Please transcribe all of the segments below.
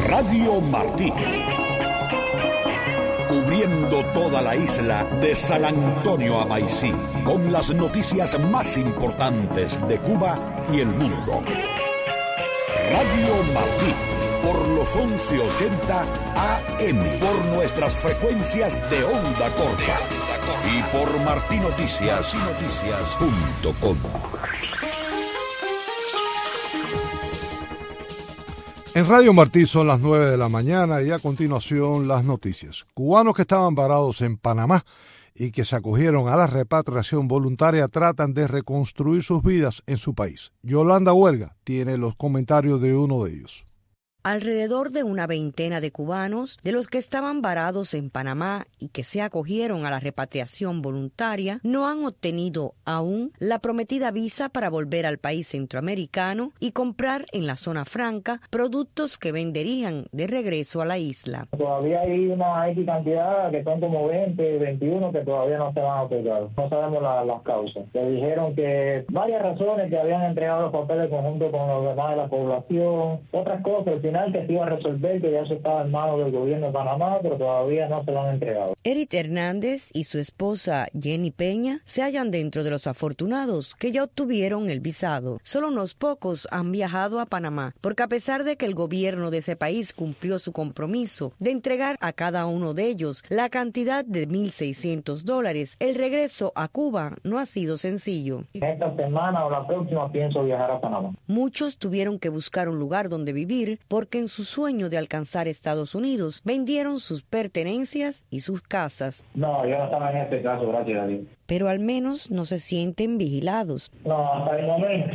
Radio Martí. Cubriendo toda la isla de San Antonio a Maicí, con las noticias más importantes de Cuba y el mundo. Radio Martí, por los 1180 AM, por nuestras frecuencias de onda corta y por martinoticias.com. En Radio Martí son las 9 de la mañana y a continuación las noticias. Cubanos que estaban varados en Panamá y que se acogieron a la repatriación voluntaria tratan de reconstruir sus vidas en su país. Yolanda Huerga tiene los comentarios de uno de ellos. Alrededor de una veintena de cubanos, de los que estaban varados en Panamá y que se acogieron a la repatriación voluntaria, no han obtenido aún la prometida visa para volver al país centroamericano y comprar en la zona franca productos que venderían de regreso a la isla. Todavía hay una X cantidad que son como 20, 21 que todavía no se van a otorgar. No sabemos las causas. Le dijeron que varias razones, que habían entregado los papeles conjunto con los demás de la población, otras cosas. Al final que se iba a resolver, que ya se estaba en manos del gobierno de Panamá, pero todavía no se lo han entregado. Eric Hernández y su esposa Jenny Peña se hallan dentro de los afortunados que ya obtuvieron el visado. Solo unos pocos han viajado a Panamá, porque a pesar de que el gobierno de ese país cumplió su compromiso de entregar a cada uno de ellos la cantidad de $1,600, el regreso a Cuba no ha sido sencillo. Esta semana o la próxima pienso viajar a Panamá. Muchos tuvieron que buscar un lugar donde vivir porque en su sueño de alcanzar Estados Unidos vendieron sus pertenencias y sus casas. No, yo no estaba en este caso, gracias a Dios. Pero al menos no se sienten vigilados. No, hasta el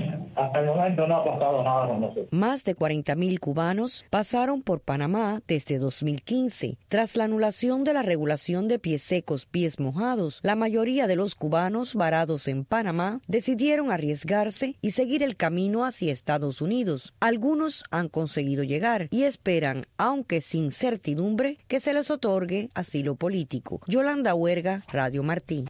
momento no ha pasado nada con nosotros. Más de 40,000 cubanos pasaron por Panamá desde 2015. Tras la anulación de la regulación de pies secos, pies mojados, la mayoría de los cubanos varados en Panamá decidieron arriesgarse y seguir el camino hacia Estados Unidos. Algunos han conseguido llegar y esperan, aunque sin certidumbre, que se les otorgue asilo político. Yolanda Huerga, Radio Martí.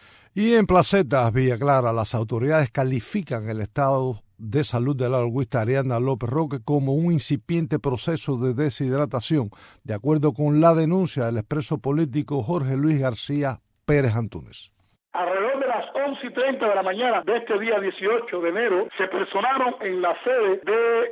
Y en Placetas, Villa Clara, las autoridades califican el estado de salud de la lingüista Ariana López Roque como un incipiente proceso de deshidratación, de acuerdo con la denuncia del expreso político Jorge Luis García Pérez Antúnez. Alrededor de las 11:30 de la mañana de este día 18 de enero, se personaron en la sede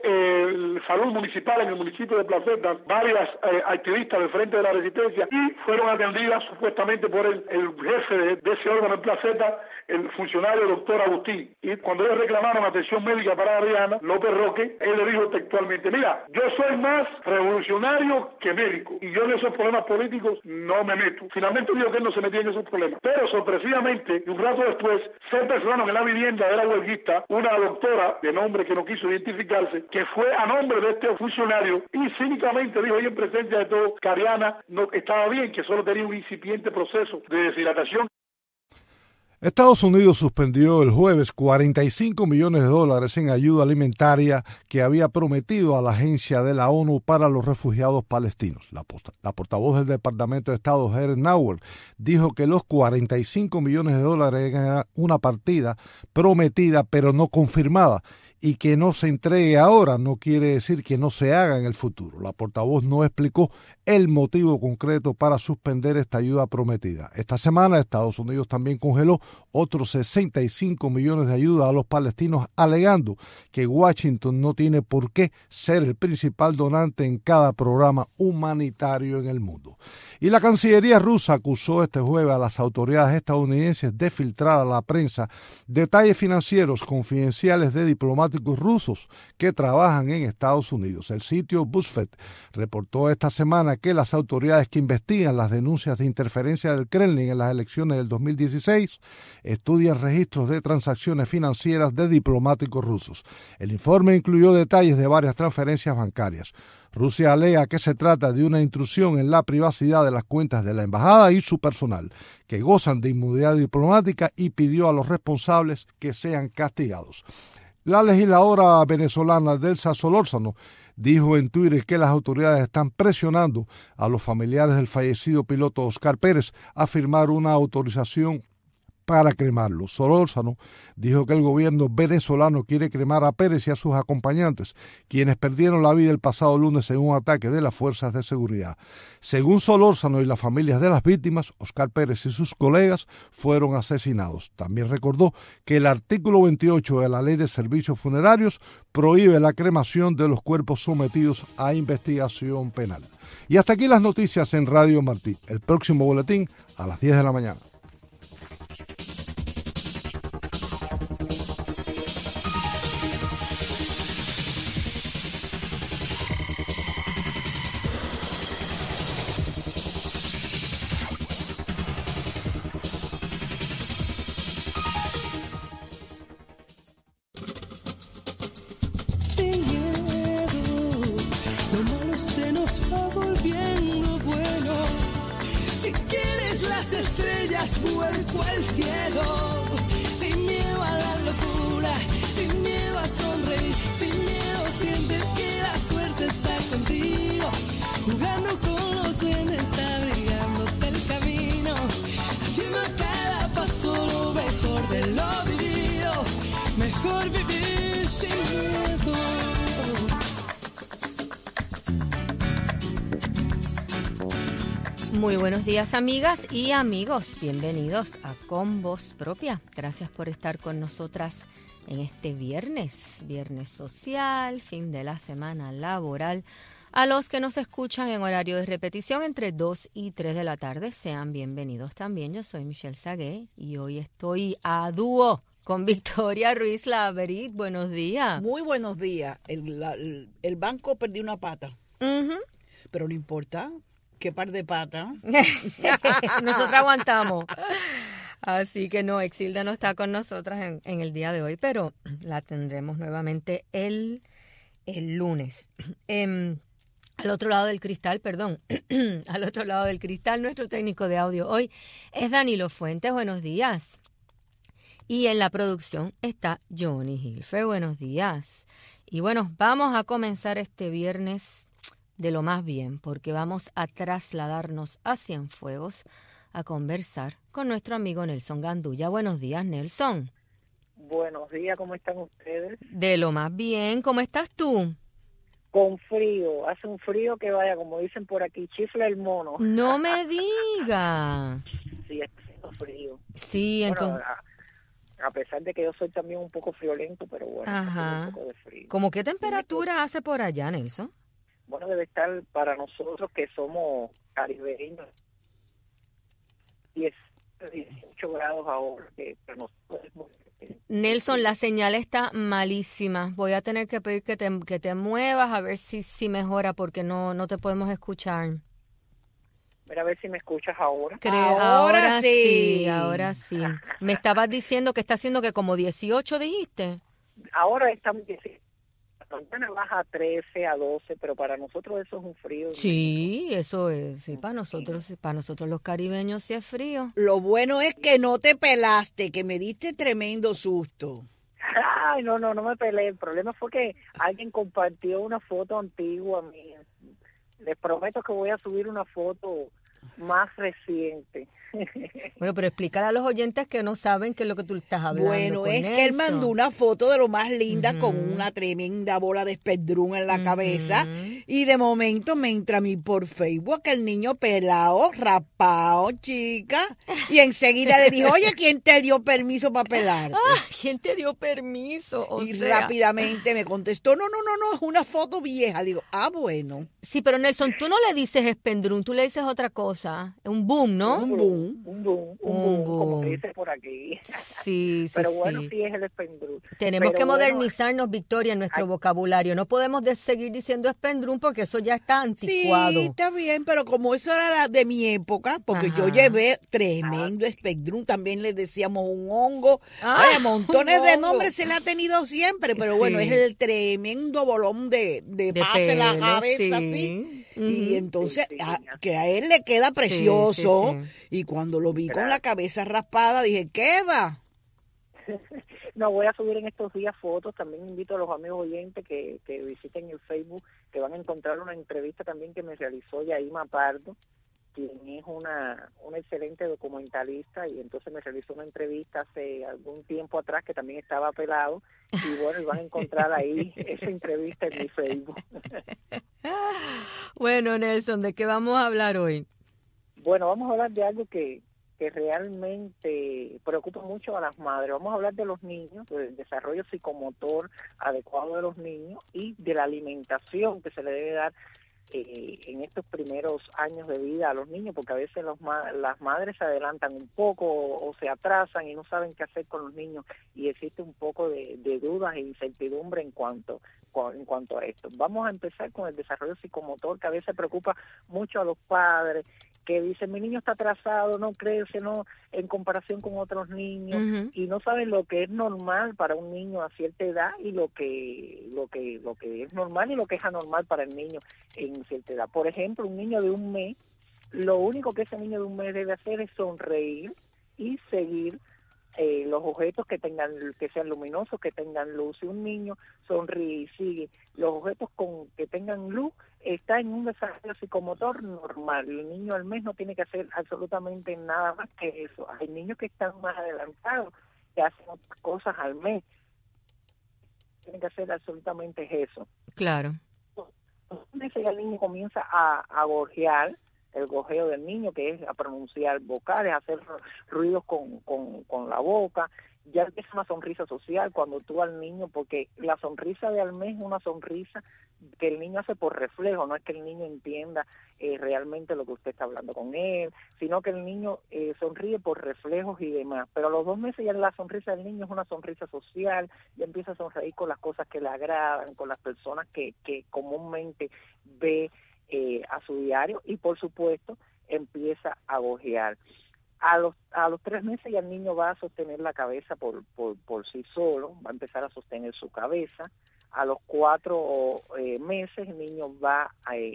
de salud municipal en el municipio de Placetas varias activistas del Frente de la Resistencia y fueron atendidas supuestamente por el jefe de ese órgano en Placetas, el funcionario doctor Agustín. Y cuando ellos reclamaron atención médica para Ariana López Roque, él le dijo textualmente: mira, yo soy más revolucionario que médico y yo en esos problemas políticos no me meto. Finalmente dijo que él no se metía en esos problemas, pero sorpresivamente, y un rato después, se personaron en la vivienda de la huelguista una doctora de nombre que no quiso identificarse, que fue a nombre de este funcionario y cínicamente dijo ahí en presencia de todos que Ariana no estaba bien, que solo tenía un incipiente proceso de deshidratación. Estados Unidos suspendió el jueves $45 millones en ayuda alimentaria que había prometido a la Agencia de la ONU para los Refugiados Palestinos. La portavoz del Departamento de Estado, Heather Nauert, dijo que los $45 millones eran una partida prometida pero no confirmada, y que no se entregue ahora no quiere decir que no se haga en el futuro. La portavoz no explicó el motivo concreto para suspender esta ayuda prometida. Esta semana Estados Unidos también congeló otros 65 millones de ayuda a los palestinos, alegando que Washington no tiene por qué ser el principal donante en cada programa humanitario en el mundo. Y la Cancillería rusa acusó este jueves a las autoridades estadounidenses de filtrar a la prensa detalles financieros confidenciales de diplomáticos rusos que trabajan en Estados Unidos. El sitio BuzzFeed reportó esta semana que las autoridades que investigan las denuncias de interferencia del Kremlin en las elecciones del 2016 estudian registros de transacciones financieras de diplomáticos rusos. El informe incluyó detalles de varias transferencias bancarias. Rusia alega que se trata de una intrusión en la privacidad de las cuentas de la embajada y su personal, que gozan de inmunidad diplomática, y pidió a los responsables que sean castigados. La legisladora venezolana Delsa Solórzano dijo en Twitter que las autoridades están presionando a los familiares del fallecido piloto Oscar Pérez a firmar una autorización para cremarlo. Solórzano dijo que el gobierno venezolano quiere cremar a Pérez y a sus acompañantes, quienes perdieron la vida el pasado lunes en un ataque de las fuerzas de seguridad. Según Solórzano y las familias de las víctimas, Oscar Pérez y sus colegas fueron asesinados. También recordó que el artículo 28 de la Ley de Servicios Funerarios prohíbe la cremación de los cuerpos sometidos a investigación penal. Y hasta aquí las noticias en Radio Martí. El próximo boletín a las 10 de la mañana. Vuelco al cielo, sin miedo a la locura, sin miedo a sonreír, sin miedo sientes que la suerte está contigo, jugando con los duendes, abrigándote el camino, haciendo a cada paso lo mejor de lo vivido, mejor vivir sin miedo. Muy buenos días, amigas y amigos. Bienvenidos a Con Voz Propia. Gracias por estar con nosotras en este viernes social, fin de la semana laboral. A los que nos escuchan en horario de repetición entre 2 y 3 de la tarde, sean bienvenidos también. Yo soy Michelle Sagué y hoy estoy a dúo con Victoria Ruiz Laverit. Buenos días. Muy buenos días. El banco perdió una pata, pero no importa. Qué par de patas. Nosotros aguantamos. Así que no, Exilda no está con nosotras en el día de hoy, pero la tendremos nuevamente el lunes. Al otro lado del cristal, nuestro técnico de audio hoy es Danilo Fuentes. Buenos días. Y en la producción está Johnny Hilfer. Buenos días. Y bueno, vamos a comenzar este viernes de lo más bien, porque vamos a trasladarnos a Cienfuegos a conversar con nuestro amigo Nelson Gandulla. Buenos días, Nelson. Buenos días, ¿cómo están ustedes? De lo más bien, ¿cómo estás tú? Con frío, hace un frío que vaya, como dicen por aquí, chifla el mono. No me diga. Sí, está haciendo frío. Sí, bueno, entonces... A pesar de que yo soy también un poco friolento, pero bueno, ajá. Un poco de frío. ¿Cómo qué temperatura hace por allá, Nelson? Bueno, debe estar para nosotros que somos caribeños 18 grados ahora, que para nosotros es muy... Nelson, la señal está malísima. Voy a tener que pedir que te muevas a ver si mejora, porque no te podemos escuchar. Mira, a ver si me escuchas ahora. Ahora sí. Ahora sí. Me estabas diciendo que está haciendo que como 18, dijiste. Ahora estamos 18. Mañana baja a 13, a 12, pero para nosotros eso es un frío. Sí, eso es. Sí, para nosotros los caribeños sí es frío. Lo bueno es que no te pelaste, que me diste tremendo susto. Ay, no me peleé. El problema fue que alguien compartió una foto antigua mía. Les prometo que voy a subir una foto más reciente. Bueno, pero explícale a los oyentes que no saben qué es lo que tú estás hablando. Bueno, es que él mandó una foto de lo más linda con una tremenda bola de espedrún en la cabeza, y de momento me entra a mí por Facebook el niño pelado, rapado, chica, y enseguida le dijo, oye, ¿quién te dio permiso para pelarte? ¿Quién te dio permiso? Rápidamente me contestó, no, es una foto vieja. Digo, bueno. Sí, pero Nelson, tú no le dices espendrún, tú le dices otra cosa, un boom, ¿no? Un boom, como que dice por aquí. Sí, pero bueno, sí es el espendrún. Tenemos que modernizarnos, Victoria, en nuestro vocabulario. No podemos seguir diciendo espendrún porque eso ya está anticuado. Sí, está bien, pero como eso era de mi época, porque yo llevé tremendo espendrún, también le decíamos un hongo. Montones de nombres se le ha tenido siempre, pero bueno, es el tremendo bolón de pase en la cabeza, así. Y entonces, que a él le queda precioso. Y cuando lo vi con la cabeza raspada, dije, ¿qué va? No, voy a subir en estos días fotos. También invito a los amigos oyentes que visiten el Facebook, que van a encontrar una entrevista también que me realizó Yaima Pardo, quien es una excelente documentalista, y entonces me realizó una entrevista hace algún tiempo atrás que también estaba pelado, y bueno, y van a encontrar ahí esa entrevista en mi Facebook. Bueno, Nelson, ¿de qué vamos a hablar hoy? Bueno, vamos a hablar de algo que realmente preocupa mucho a las madres. Vamos a hablar de los niños, del desarrollo psicomotor adecuado de los niños y de la alimentación que se le debe dar en estos primeros años de vida a los niños, porque a veces las madres se adelantan un poco o se atrasan y no saben qué hacer con los niños, y existe un poco de dudas e incertidumbre en cuanto a esto. Vamos a empezar con el desarrollo psicomotor, que a veces preocupa mucho a los padres, que dicen: mi niño está atrasado, no crece, no, en comparación con otros niños, y no saben lo que es normal para un niño a cierta edad y lo que es normal y lo que es anormal para el niño en cierta edad. Por ejemplo, un niño de 1 mes, lo único que ese niño de 1 mes debe hacer es sonreír y seguir los objetos que sean luminosos, que tengan luz. Si un niño sonríe y sigue los objetos que tengan luz, está en un desarrollo psicomotor normal. El niño al mes no tiene que hacer absolutamente nada más que eso. Hay niños que están más adelantados, que hacen otras cosas al mes. Tienen que hacer absolutamente eso. Claro. Entonces el niño comienza a gorjear, el gorjeo del niño, que es a pronunciar vocales, a hacer ruidos con la boca. Ya empieza una sonrisa social cuando tú al niño, porque la sonrisa de al mes es una sonrisa que el niño hace por reflejo, no es que el niño entienda realmente lo que usted está hablando con él, sino que el niño sonríe por reflejos y demás. Pero a los 2 meses ya la sonrisa del niño es una sonrisa social, ya empieza a sonreír con las cosas que le agradan, con las personas que comúnmente ve a su diario, y por supuesto empieza a gorjear. A los 3 meses ya el niño va a sostener la cabeza por sí solo, va a empezar a sostener su cabeza. A los 4 meses el niño va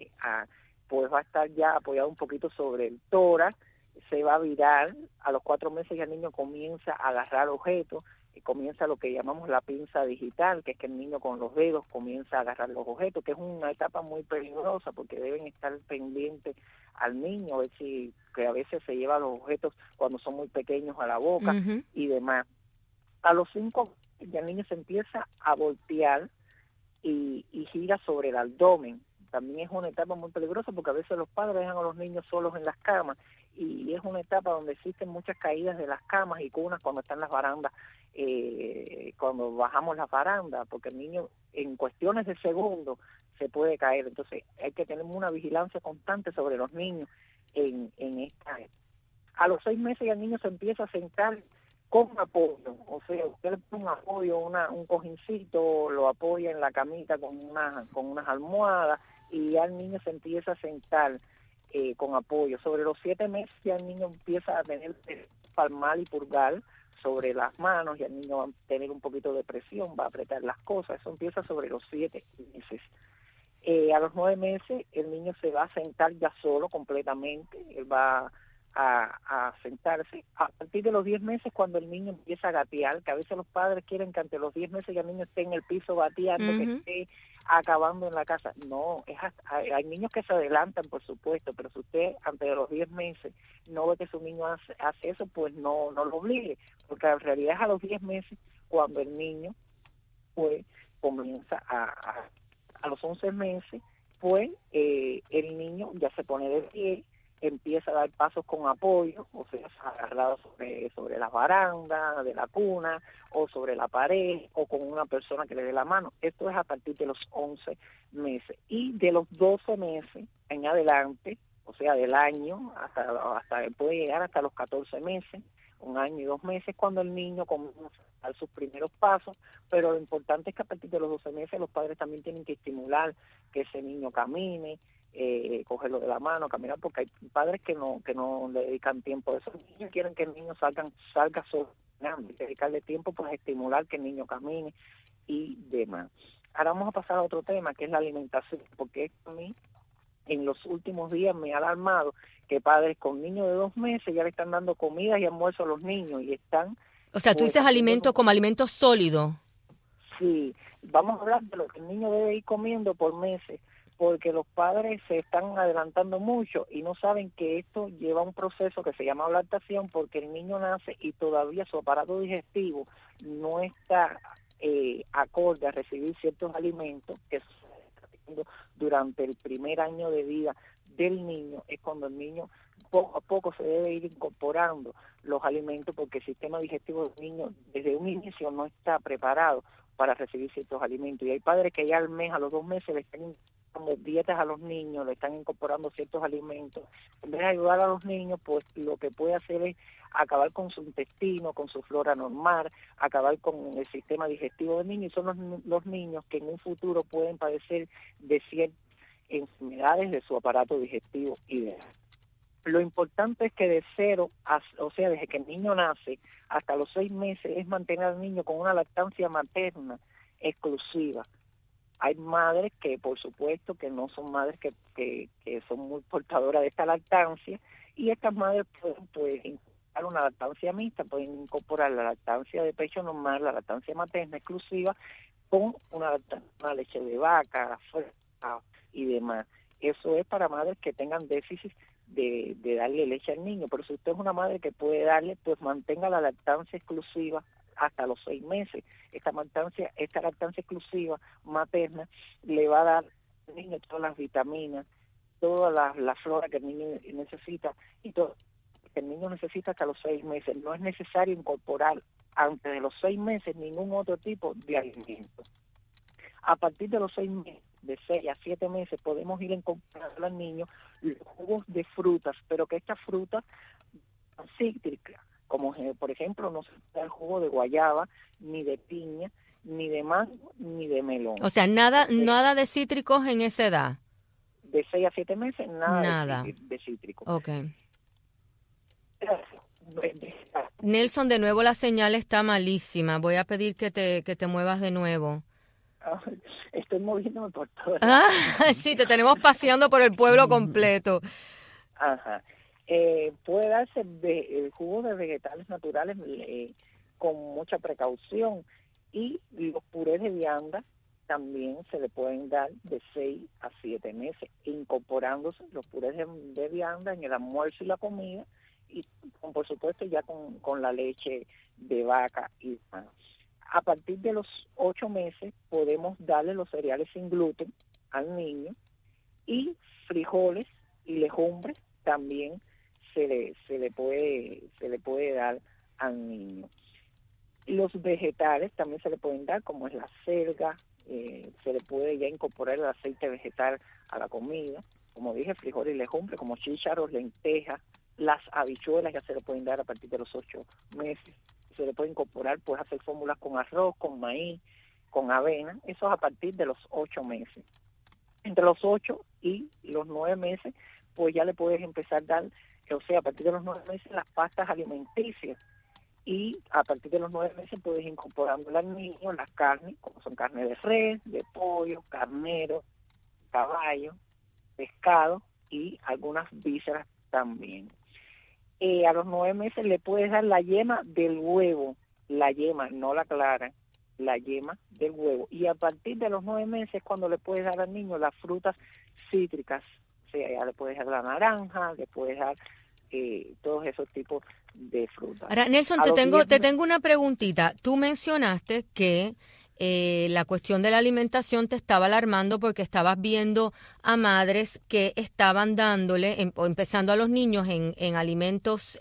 a estar ya apoyado un poquito sobre el tórax, se va a virar. A los 4 meses ya el niño comienza a agarrar objetos, y comienza lo que llamamos la pinza digital, que es que el niño con los dedos comienza a agarrar los objetos, que es una etapa muy peligrosa porque deben estar pendientes al niño, ver si, que a veces se lleva los objetos cuando son muy pequeños a la boca y demás. A los 5 ya el niño se empieza a voltear y gira sobre el abdomen. También es una etapa muy peligrosa porque a veces los padres dejan a los niños solos en las camas, y es una etapa donde existen muchas caídas de las camas y cunas cuando están las barandas, cuando bajamos las barandas, porque el niño en cuestiones de segundos se puede caer. Entonces hay que tener una vigilancia constante sobre los niños en esta etapa. A los 6 meses ya el niño se empieza a sentar con apoyo, o sea, usted le pone un apoyo, un cojincito, lo apoya en la camita con unas almohadas, y ya el niño se empieza a sentar con apoyo. Sobre los 7 meses ya el niño empieza a tener palmar y pulgar sobre las manos, y el niño va a tener un poquito de presión, va a apretar las cosas. Eso empieza sobre los 7 meses. A los 9 meses el niño se va a sentar ya solo completamente, él va a sentarse. A partir de los 10 meses, cuando el niño empieza a gatear, que a veces los padres quieren que ante los 10 meses ya el niño esté en el piso gateando, que esté acabando en la casa. No, hay niños que se adelantan, por supuesto, pero si usted ante los 10 meses no ve que su niño hace eso, pues no lo obligue, porque en realidad es a los 10 meses cuando el niño pues comienza a los 11 meses, pues el niño ya se pone de pie, empieza a dar pasos con apoyo, o sea, agarrado sobre las barandas de la cuna, o sobre la pared, o con una persona que le dé la mano. Esto es a partir de los 11 meses. Y de los 12 meses en adelante, o sea, del año, hasta puede llegar hasta los 14 meses, 1 año y 2 meses, cuando el niño comienza a dar sus primeros pasos. Pero lo importante es que a partir de los 12 meses los padres también tienen que estimular que ese niño camine, cogerlo de la mano, caminar, porque hay padres que no le dedican tiempo a eso. Los niños quieren que el niño salga solo, dedicarle tiempo para estimular que el niño camine y demás. Ahora vamos a pasar a otro tema, que es la alimentación, porque esto a mí en los últimos días me ha alarmado que padres con niños de 2 meses ya le están dando comida y almuerzo a los niños y están... O sea, tú dices alimento como alimento sólido. Sí, vamos a hablar de lo que el niño debe ir comiendo por meses, porque los padres se están adelantando mucho y no saben que esto lleva un proceso que se llama lactación, porque el niño nace y todavía su aparato digestivo no está acorde a recibir ciertos alimentos que durante el primer año de vida del niño. Es cuando el niño poco a poco se debe ir incorporando los alimentos, porque el sistema digestivo del niño desde un inicio no está preparado para recibir ciertos alimentos. Y hay padres que ya al mes, a los 2 meses, le están dando dietas a los niños, le están incorporando ciertos alimentos. En vez de ayudar a los niños, pues lo que puede hacer es acabar con su intestino, con su flora normal, acabar con el sistema digestivo del niño, y son los niños que en un futuro pueden padecer de ciertas enfermedades de su aparato digestivo y de... Lo importante es que de cero, o sea, desde que el niño nace hasta los 6 meses, es mantener al niño con una lactancia materna exclusiva. Hay madres que, por supuesto, que no son madres que son muy portadoras de esta lactancia, y estas madres pueden incorporar una lactancia mixta, pueden incorporar la lactancia de pecho normal, la lactancia materna exclusiva, con una leche de vaca, fresca y demás. Eso es para madres que tengan déficit de darle leche al niño, pero si usted es una madre que puede darle, pues mantenga la lactancia exclusiva hasta los 6 meses. Esta lactancia exclusiva materna le va a dar al niño todas las vitaminas, toda la flora que el niño necesita, y todo que el niño necesita hasta los 6 meses. No es necesario incorporar antes de los 6 meses ningún otro tipo de alimento. A partir de los 6 meses, de 6 a 7 meses, podemos ir incorporando al niño los jugos de frutas, pero que estas frutas cítricas, como por ejemplo no se da el jugo de guayaba, ni de piña, ni de mango, ni de melón. O sea, nada de cítricos en esa edad. De 6 a 7 meses, nada. De cítrico. Okay. Nelson, de nuevo la señal está malísima. Voy a pedir que te muevas de nuevo. Estoy moviéndome por todo. Sí, te tenemos paseando por el pueblo completo. Ajá. Puede darse el jugo de vegetales naturales con mucha precaución, y los purés de vianda también se le pueden dar de 6 a 7 meses, incorporándose los purés de vianda en el almuerzo y la comida, y por supuesto ya con la leche de vaca y demás. A partir de los 8 meses podemos darle los cereales sin gluten al niño, y frijoles y legumbres también se le puede dar al niño. Los vegetales también se le pueden dar, como es la selga, se le puede ya incorporar el aceite vegetal a la comida, como dije, frijoles y legumbres como chícharos, lentejas, las habichuelas ya se le pueden dar a partir de los 8 meses. Se le puede incorporar, pues hacer fórmulas con arroz, con maíz, con avena, eso es a partir de los 8 meses. Entre los 8 y los 9 meses, pues ya le puedes empezar a dar, o sea, a partir de los 9 meses las pastas alimenticias, y a partir de los 9 meses puedes incorporando al niño las carnes, como son carne de res, de pollo, carnero, caballo, pescado y algunas vísceras también. A los 9 meses le puedes dar la yema del huevo, la yema, no la clara, la yema del huevo. Y a partir de los 9 meses es cuando le puedes dar al niño las frutas cítricas, o sea, ya le puedes dar la naranja, le puedes dar todos esos tipos de frutas. Ahora, Nelson, te tengo una preguntita. Tú mencionaste que la cuestión de la alimentación te estaba alarmando porque estabas viendo a madres que estaban dándole o empezando a los niños en alimentos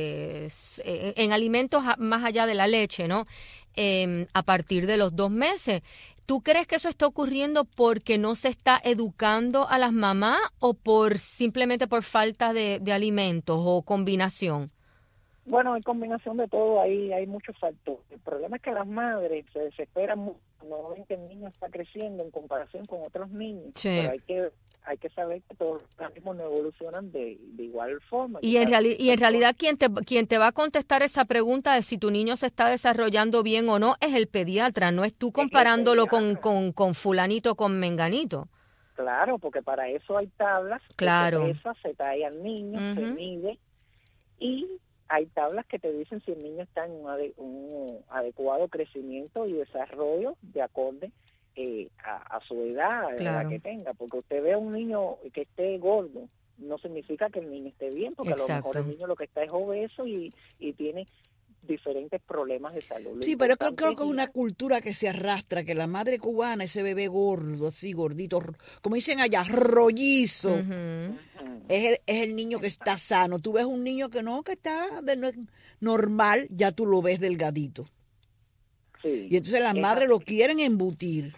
más allá de la leche, ¿no? A partir de los 2 meses. ¿Tú crees que eso está ocurriendo porque no se está educando a las mamás o simplemente por falta de alimentos o combinación? Bueno, hay combinación de todo, hay muchos factores. El problema es que las madres se desesperan mucho cuando ven que el niño está creciendo en comparación con otros niños. Sí. Pero hay que saber que todos los organismos no evolucionan de igual forma. Y en realidad quien te va a contestar esa pregunta de si tu niño se está desarrollando bien o no es el pediatra, no es tú comparándolo con fulanito, con menganito. Claro, porque para eso hay tablas, claro. Se trae al niño, se mide, y hay tablas que te dicen si el niño está en un adecuado crecimiento y desarrollo de acorde a su edad, Claro. la que tenga, porque usted ve a un niño que esté gordo, no significa que el niño esté bien, porque a lo mejor el niño lo que está es obeso y tiene diferentes problemas de salud. Sí, pero creo que es una cultura que se arrastra, que la madre cubana, ese bebé gordo, así gordito, como dicen allá, rollizo, es el niño que está sano. Tú ves un niño que está normal, ya tú lo ves delgadito. Sí, y entonces las madres lo quieren embutir.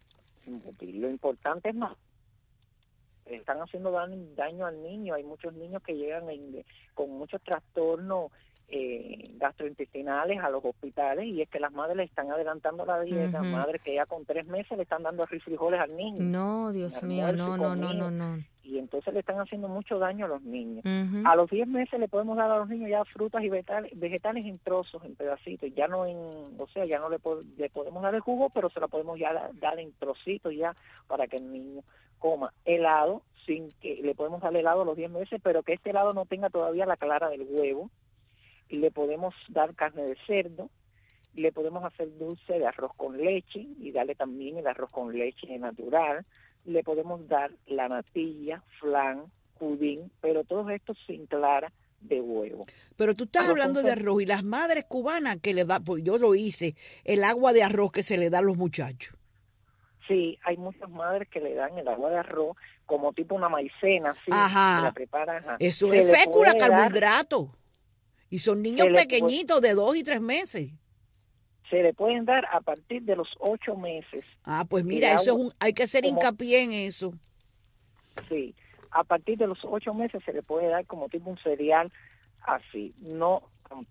Lo importante es más, están haciendo daño al niño. Hay muchos niños que llegan con muchos trastornos gastrointestinales a los hospitales, y es que las madres le están adelantando la dieta, madres que ya con 3 meses le están dando arroz y frijoles al niño. No, Dios mío, no. Y entonces le están haciendo mucho daño a los niños. A los 10 meses le podemos dar a los niños ya frutas y vegetales en trozos, en pedacitos, ya no ya no le podemos dar el jugo, pero se la podemos ya dar en trocitos ya para que el niño coma. Helado, sin que le podemos dar helado a los 10 meses, pero que este helado no tenga todavía la clara del huevo. Le podemos dar carne de cerdo, le podemos hacer dulce de arroz con leche y darle también el arroz con leche natural, le podemos dar la natilla, flan, pudín, pero todo esto sin clara de huevo. Pero tú estás hablando de arroz, y las madres cubanas que le da, pues yo lo hice, el agua de arroz que se le da a los muchachos. Sí, hay muchas madres que le dan el agua de arroz como tipo una maicena, así, Ajá. que la preparan. Eso es fécula, carbohidrato. Y son niños pequeñitos de 2 y 3 meses. Se le pueden dar a partir de los 8 meses. Ah, pues mira, eso hay que hacer hincapié en eso. Sí, a partir de los 8 meses se le puede dar como tipo un cereal así, no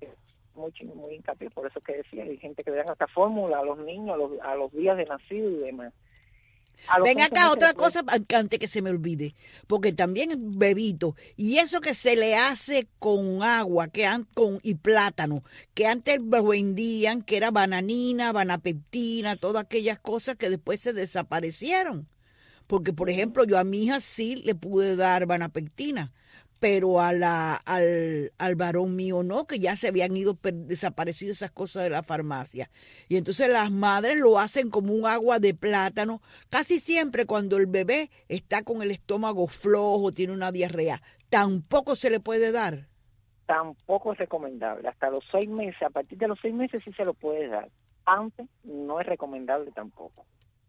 muy hincapié, por eso que decía, hay gente que le dan hasta fórmula a los niños a los días de nacido y demás. Ven acá, otra cosa antes que se me olvide, porque también es bebito, y eso que se le hace con agua y plátano, que antes lo vendían, que era bananina, banapeptina, todas aquellas cosas que después se desaparecieron. Porque, por ejemplo, yo a mi hija sí le pude dar banapeptina, pero al varón mío no, que ya se habían desaparecido esas cosas de la farmacia. Y entonces las madres lo hacen como un agua de plátano, casi siempre cuando el bebé está con el estómago flojo, tiene una diarrea. ¿Tampoco se le puede dar? Tampoco es recomendable. Hasta los 6 meses, a partir de los 6 meses sí se lo puede dar. Antes no es recomendable tampoco.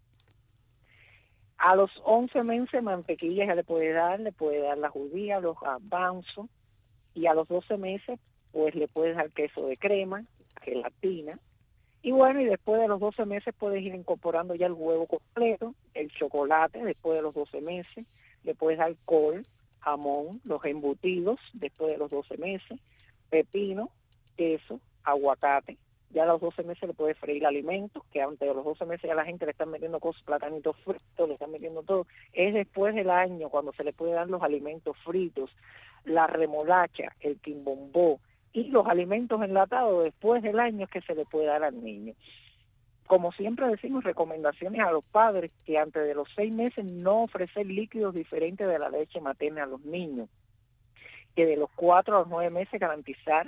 A los 11 meses mantequilla ya le puede dar la judía, los garbanzos, y a los 12 meses pues le puedes dar queso de crema, gelatina, y bueno, y después de los 12 meses puedes ir incorporando ya el huevo completo, el chocolate después de los 12 meses, le puedes dar col, jamón, los embutidos después de los 12 meses, pepino, queso, aguacate. Ya a los 12 meses le puede freír alimentos, que antes de los 12 meses ya la gente le están metiendo cosas, platanitos fritos, le están metiendo todo. Es después del año cuando se le puede dar los alimentos fritos, la remolacha, el quimbombó y los alimentos enlatados. Después del año es que se le puede dar al niño. Como siempre decimos, recomendaciones a los padres que antes de los 6 meses no ofrecer líquidos diferentes de la leche materna a los niños, que de los 4 a los 9 meses garantizar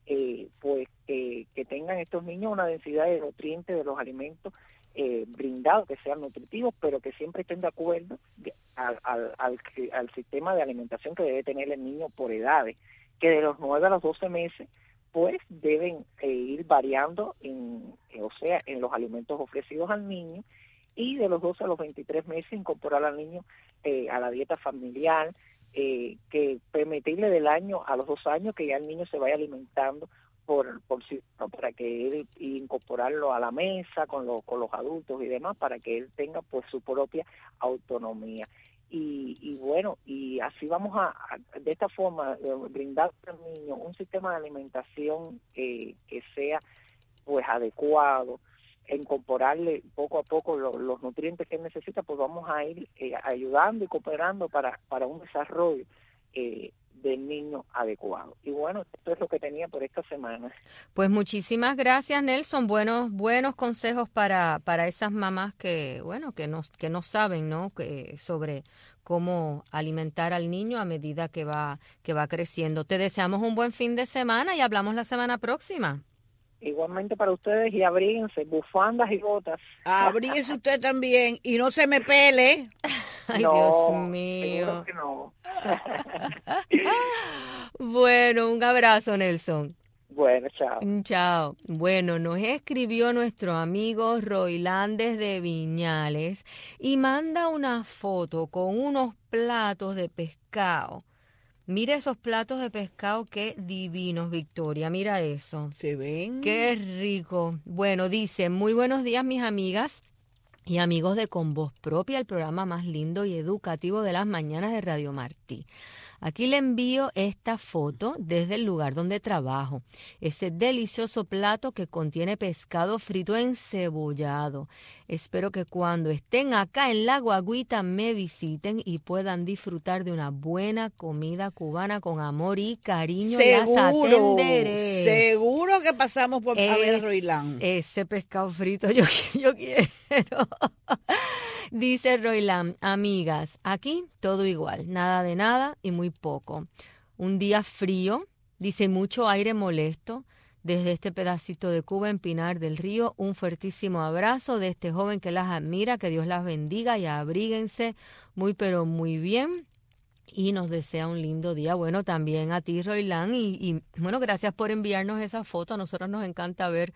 que tengan estos niños una densidad de nutrientes de los alimentos brindados, que sean nutritivos, pero que siempre estén de acuerdo al sistema de alimentación que debe tener el niño por edades, que de los 9 a los 12 meses pues deben ir variando en los alimentos ofrecidos al niño, y de los 12 a los 23 meses incorporar al niño a la dieta familiar, que permitirle del año a los 2 años que ya el niño se vaya alimentando por sí, ¿no? Para que él incorporarlo a la mesa con los adultos y demás, para que él tenga pues su propia autonomía. Y bueno, y así vamos de esta forma brindar al niño un sistema de alimentación que sea pues adecuado, incorporarle poco a poco los nutrientes que él necesita, pues vamos a ir ayudando y cooperando para un desarrollo del niño adecuado. Y bueno, esto es lo que tenía por esta semana. Pues muchísimas gracias, Nelson. Buenos consejos para esas mamás que no saben, ¿no? Sobre cómo alimentar al niño a medida que va creciendo. Te deseamos un buen fin de semana y hablamos la semana próxima. Igualmente para ustedes y abríguense, bufandas y botas. Abríguese usted también y no se me pele. Ay, no, Dios mío. Seguro que no. Bueno, un abrazo, Nelson. Bueno, chao. Chao. Bueno, nos escribió nuestro amigo Roilán desde Viñales y manda una foto con unos platos de pescado. Mira esos platos de pescado, qué divinos, Victoria. Mira eso. ¿Se ven? Qué rico. Bueno, dice, muy buenos días, mis amigas y amigos de Con Voz Propia, el programa más lindo y educativo de las mañanas de Radio Martí. Aquí le envío esta foto desde el lugar donde trabajo. Ese delicioso plato que contiene pescado frito encebollado. Espero que cuando estén acá en la Guaguita me visiten y puedan disfrutar de una buena comida cubana con amor y cariño. Seguro, las atenderé. seguro que pasamos por a ver a Roilán. Ese pescado frito yo quiero. Dice Roilán, amigas, aquí todo igual, nada de nada y muy poco. Un día frío, dice, mucho aire molesto. Desde este pedacito de Cuba en Pinar del Río, un fuertísimo abrazo de este joven que las admira, que Dios las bendiga y abríguense muy pero muy bien. Y nos desea un lindo día. Bueno, también a ti, Roilán, y bueno, gracias por enviarnos esa foto. A nosotros nos encanta ver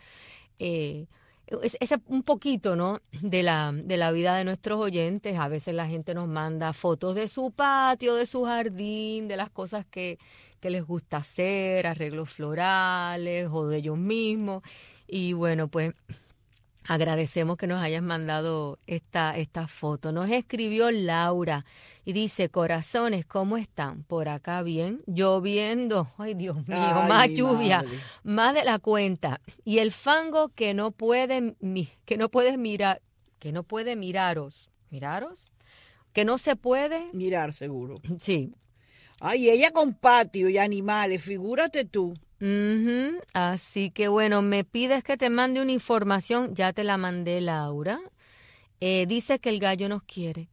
un poquito, ¿no?, de la vida de nuestros oyentes. A veces la gente nos manda fotos de su patio, de su jardín, de las cosas que les gusta hacer, arreglos florales o de ellos mismos. Y bueno, pues agradecemos que nos hayas mandado esta foto. Nos escribió Laura y dice, corazones, ¿cómo están? Por acá bien, lloviendo. Ay, Dios mío, ay, más lluvia, madre, más de la cuenta. Y el fango que no puede mirar, que no puede miraros, que no se puede mirar, seguro. Sí. Ay, ella con patio y animales, figúrate tú. Uh-huh. Así que bueno, me pides que te mande una información, ya te la mandé, Laura. Dice que el gallo nos quiere.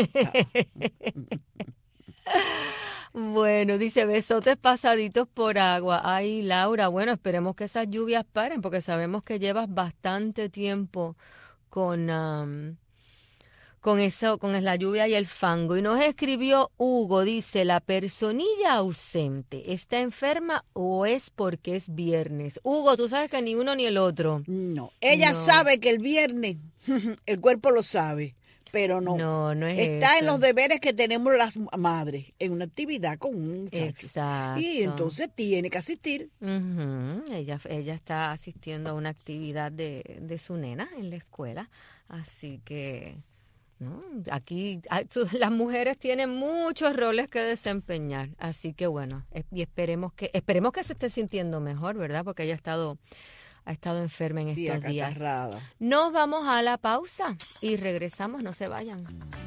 Bueno, dice, besotes pasaditos por agua. Ay, Laura, bueno, esperemos que esas lluvias paren, porque sabemos que llevas bastante tiempo con la lluvia y el fango. Y nos escribió Hugo, dice, la personilla ausente, ¿está enferma o es porque es viernes? Hugo, tú sabes que ni uno ni el otro. No, ella sabe que el viernes el cuerpo lo sabe, pero no. No es está eso. en los deberes que tenemos las madres, en una actividad con un muchacho. Exacto. Y entonces tiene que asistir. Uh-huh. Ella está asistiendo a una actividad de su nena en la escuela, así que... ¿no? Aquí las mujeres tienen muchos roles que desempeñar, así que bueno, y esperemos que se esté sintiendo mejor, ¿verdad? Porque ella ha estado enferma en estos días. Nos vamos a la pausa y regresamos, no se vayan.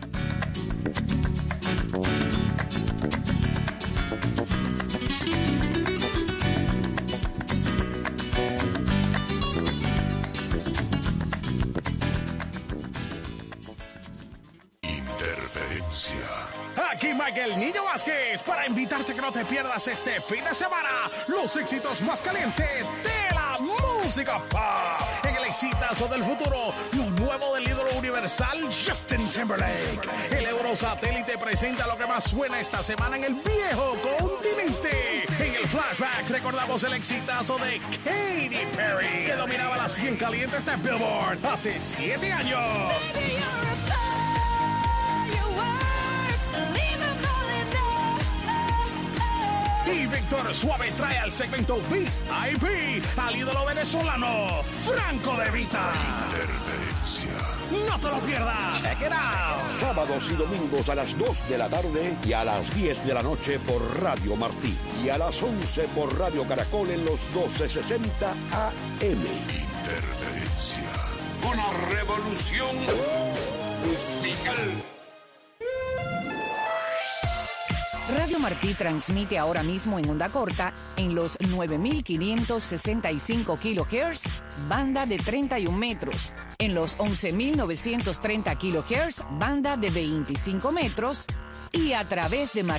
Aquí Mike el Niño Vázquez para invitarte que no te pierdas este fin de semana los éxitos más calientes de la música pop. En el exitazo del futuro, lo nuevo del ídolo universal Justin Timberlake. El Eurosatélite presenta lo que más suena esta semana en el viejo continente. En el flashback recordamos el exitazo de Katy Perry, que dominaba las 100 calientes de Billboard hace 7 años. Y Víctor Suave trae al segmento VIP al ídolo venezolano Franco De Vita. Interferencia. No te lo pierdas. Check it out. Sábados y domingos a las 2 de la tarde y a las 10 de la noche por Radio Martí. Y a las 11 por Radio Caracol en los 1260 AM. Interferencia. Una revolución musical. Radio Martí transmite ahora mismo en onda corta en los 9.565 kHz, banda de 31 metros, en los 11.930 kHz, banda de 25 metros, y a través de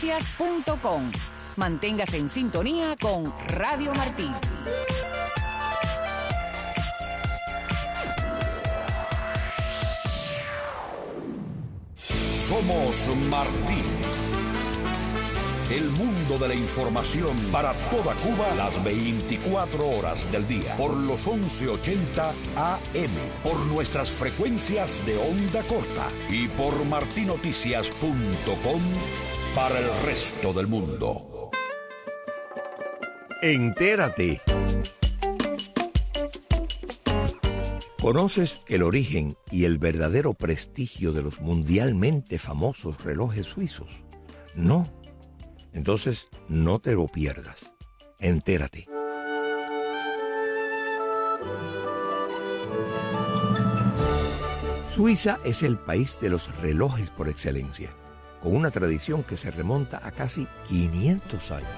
martinoticias.com. Manténgase en sintonía con Radio Martí. somos Martí. El mundo de la información para toda Cuba las 24 horas del día. Por los 1180 AM. Por nuestras frecuencias de onda corta. Y por martinoticias.com para el resto del mundo. Entérate. ¿Conoces el origen y el verdadero prestigio de los mundialmente famosos relojes suizos? No. Entonces, no te lo pierdas. Entérate. Suiza es el país de los relojes por excelencia, con una tradición que se remonta a casi 500 años.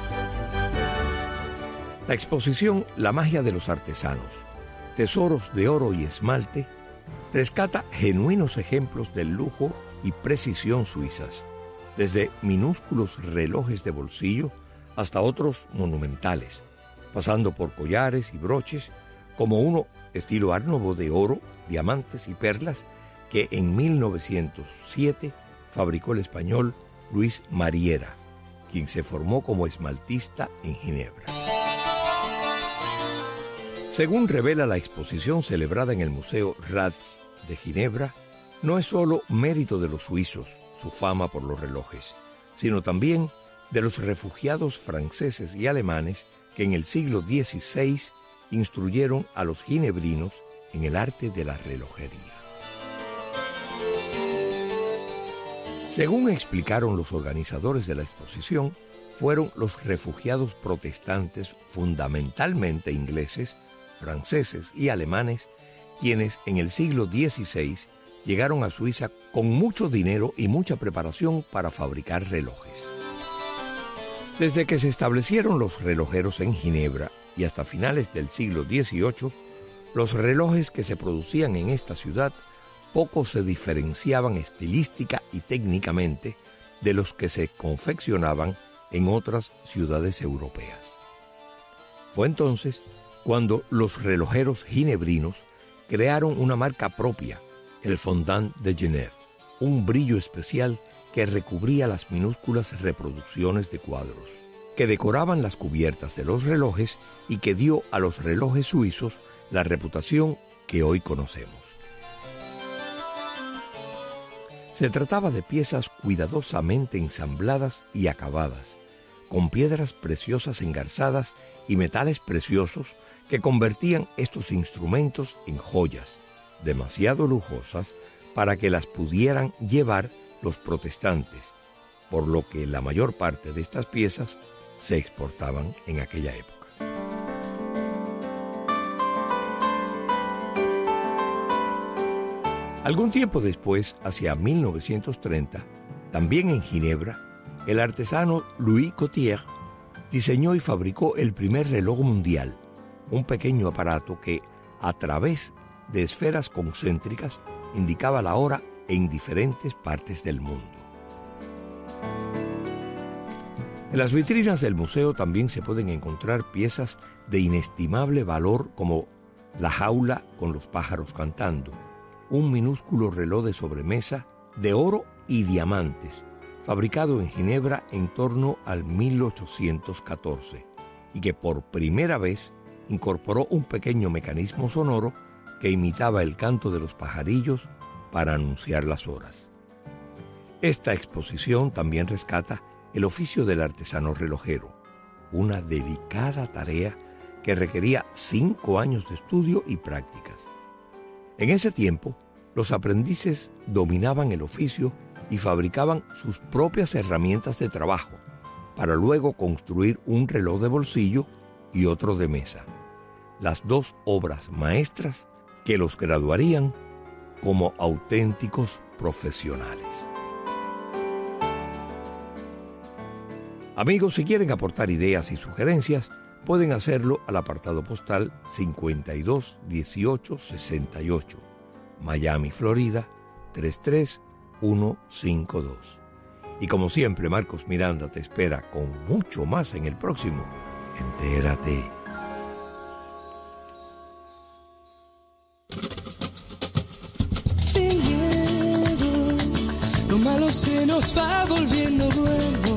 La exposición La magia de los artesanos, tesoros de oro y esmalte, rescata genuinos ejemplos del lujo y precisión suizas, desde minúsculos relojes de bolsillo hasta otros monumentales, pasando por collares y broches, como uno estilo Art Nouveau de oro, diamantes y perlas que en 1907 fabricó el español Luis Mariera, quien se formó como esmaltista en Ginebra. Según revela la exposición celebrada en el Museo Rath de Ginebra, no es solo mérito de los suizos su fama por los relojes, sino también de los refugiados franceses y alemanes que en el siglo XVI instruyeron a los ginebrinos en el arte de la relojería. Según explicaron los organizadores de la exposición, fueron los refugiados protestantes, fundamentalmente ingleses, franceses y alemanes, quienes en el siglo XVI llegaron a Suiza con mucho dinero y mucha preparación para fabricar relojes. Desde que se establecieron los relojeros en Ginebra y hasta finales del siglo XVIII, los relojes que se producían en esta ciudad poco se diferenciaban estilística y técnicamente de los que se confeccionaban en otras ciudades europeas. Fue entonces cuando los relojeros ginebrinos crearon una marca propia, el Fondant de Genève, un brillo especial que recubría las minúsculas reproducciones de cuadros, que decoraban las cubiertas de los relojes y que dio a los relojes suizos la reputación que hoy conocemos. Se trataba de piezas cuidadosamente ensambladas y acabadas, con piedras preciosas engarzadas y metales preciosos que convertían estos instrumentos en joyas, demasiado lujosas para que las pudieran llevar los protestantes, por lo que la mayor parte de estas piezas se exportaban en aquella época. Algún tiempo después, hacia 1930, también en Ginebra, el artesano Louis Cotier diseñó y fabricó el primer reloj mundial, un pequeño aparato que, a través de esferas concéntricas, indicaba la hora en diferentes partes del mundo. En las vitrinas del museo también se pueden encontrar piezas de inestimable valor como la jaula con los pájaros cantando, un minúsculo reloj de sobremesa de oro y diamantes, fabricado en Ginebra en torno al 1814, y que por primera vez incorporó un pequeño mecanismo sonoro que imitaba el canto de los pajarillos para anunciar las horas. Esta exposición también rescata el oficio del artesano relojero, una delicada tarea que requería 5 años de estudio y prácticas. En ese tiempo, los aprendices dominaban el oficio y fabricaban sus propias herramientas de trabajo, para luego construir un reloj de bolsillo y otro de mesa, las dos obras maestras que los graduarían como auténticos profesionales. Amigos, si quieren aportar ideas y sugerencias, pueden hacerlo al apartado postal 521868, Miami, Florida 33152. Y como siempre, Marcos Miranda te espera con mucho más en el próximo Entérate. todo se nos va volviendo bueno.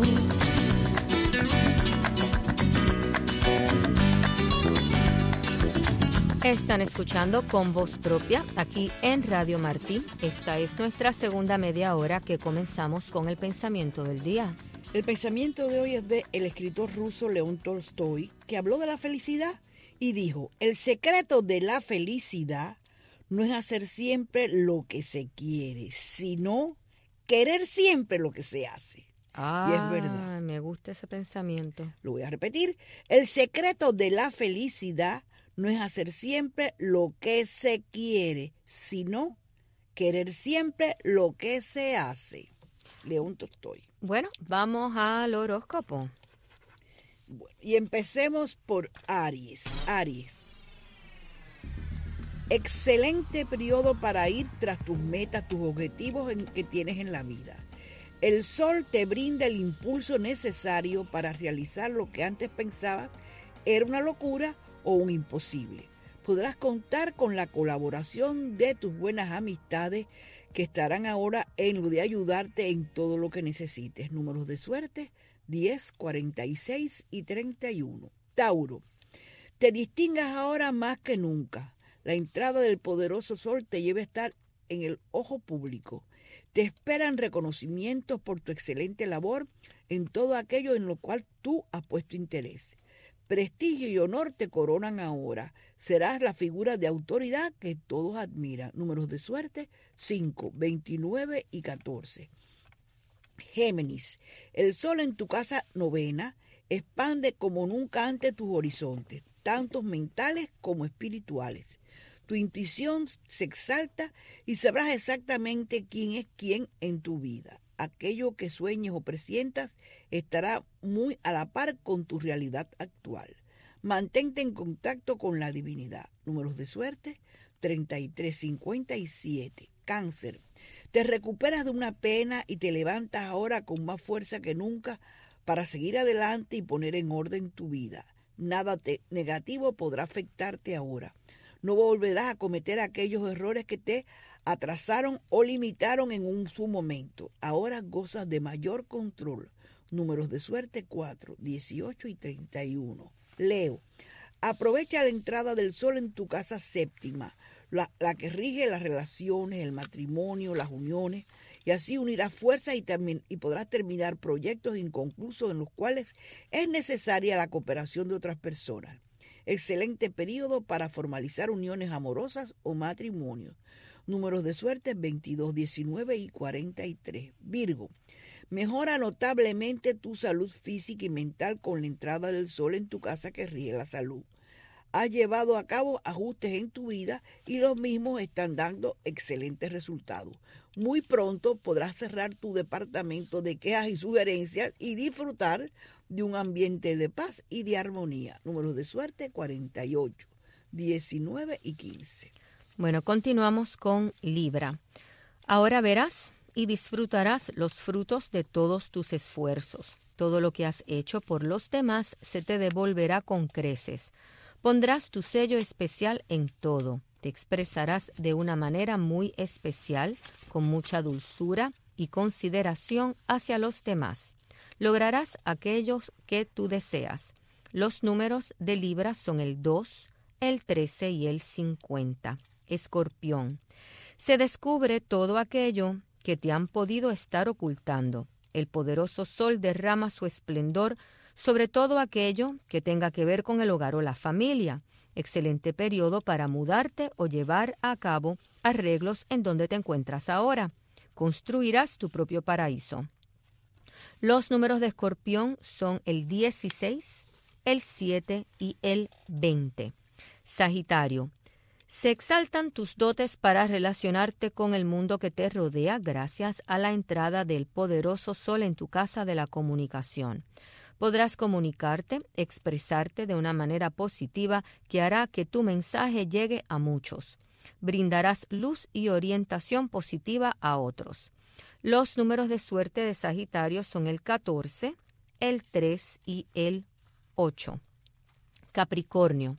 Están escuchando Con Voz Propia aquí en Radio Martí. Esta es nuestra segunda media hora que comenzamos con el pensamiento del día. El pensamiento de hoy es de el escritor ruso León Tolstoy, que habló de la felicidad y dijo: el secreto de la felicidad no es hacer siempre lo que se quiere, sino querer siempre lo que se hace. Y es verdad. Me gusta ese pensamiento. Lo voy a repetir. El secreto de la felicidad no es hacer siempre lo que se quiere, sino querer siempre lo que se hace. León Tolstoy. Bueno, vamos al horóscopo. Bueno, y empecemos por Aries. Aries. Excelente periodo para ir tras tus metas, tus objetivos que tienes en la vida. El sol te brinda el impulso necesario para realizar lo que antes pensabas era una locura o un imposible. Podrás contar con la colaboración de tus buenas amistades que estarán ahora en lo de ayudarte en todo lo que necesites. Números de suerte: 10, 46 y 31. Tauro. Te distingas ahora más que nunca. La entrada del poderoso sol te lleva a estar en el ojo público. Te esperan reconocimientos por tu excelente labor en todo aquello en lo cual tú has puesto interés. Prestigio y honor te coronan ahora. Serás la figura de autoridad que todos admiran. Números de suerte: 5, 29 y 14. Géminis. El sol en tu casa novena expande como nunca antes tus horizontes, tanto mentales como espirituales. Tu intuición se exalta y sabrás exactamente quién es quién en tu vida. Aquello que sueñes o presientas estará muy a la par con tu realidad actual. Mantente en contacto con la divinidad. Números de suerte: 33, 57. Cáncer. Te recuperas de una pena y te levantas ahora con más fuerza que nunca para seguir adelante y poner en orden tu vida. Nada negativo podrá afectarte ahora. No volverás a cometer aquellos errores que te atrasaron o limitaron en su momento. Ahora gozas de mayor control. Números de suerte: 4, 18 y 31. Leo. Aprovecha la entrada del sol en tu casa séptima, la que rige las relaciones, el matrimonio, las uniones, y así unirás fuerzas y podrás terminar proyectos inconclusos en los cuales es necesaria la cooperación de otras personas. Excelente periodo para formalizar uniones amorosas o matrimonios. Números de suerte: 22, 19 y 43. Virgo. Mejora notablemente tu salud física y mental con la entrada del sol en tu casa que rige la salud. Has llevado a cabo ajustes en tu vida y los mismos están dando excelentes resultados. Muy pronto podrás cerrar tu departamento de quejas y sugerencias y disfrutar de un ambiente de paz y de armonía. Números de suerte: 48, 19 y 15. Bueno, continuamos con Libra. Ahora verás y disfrutarás los frutos de todos tus esfuerzos. Todo lo que has hecho por los demás se te devolverá con creces. Pondrás tu sello especial en todo. Te expresarás de una manera muy especial, con mucha dulzura y consideración hacia los demás. Lograrás aquellos que tú deseas. Los números de Libra son el 2, el 13 y el 50. Escorpión. Se descubre todo aquello que te han podido estar ocultando. El poderoso sol derrama su esplendor sobre todo aquello que tenga que ver con el hogar o la familia. Excelente periodo para mudarte o llevar a cabo arreglos en donde te encuentras ahora. Construirás tu propio paraíso. Los números de Escorpión son el 16, el 7 y el 20. Sagitario. Se exaltan tus dotes para relacionarte con el mundo que te rodea gracias a la entrada del poderoso sol en tu casa de la comunicación. Podrás comunicarte, expresarte de una manera positiva que hará que tu mensaje llegue a muchos. Brindarás luz y orientación positiva a otros. Los números de suerte de Sagitario son el 14, el 3 y el 8. Capricornio.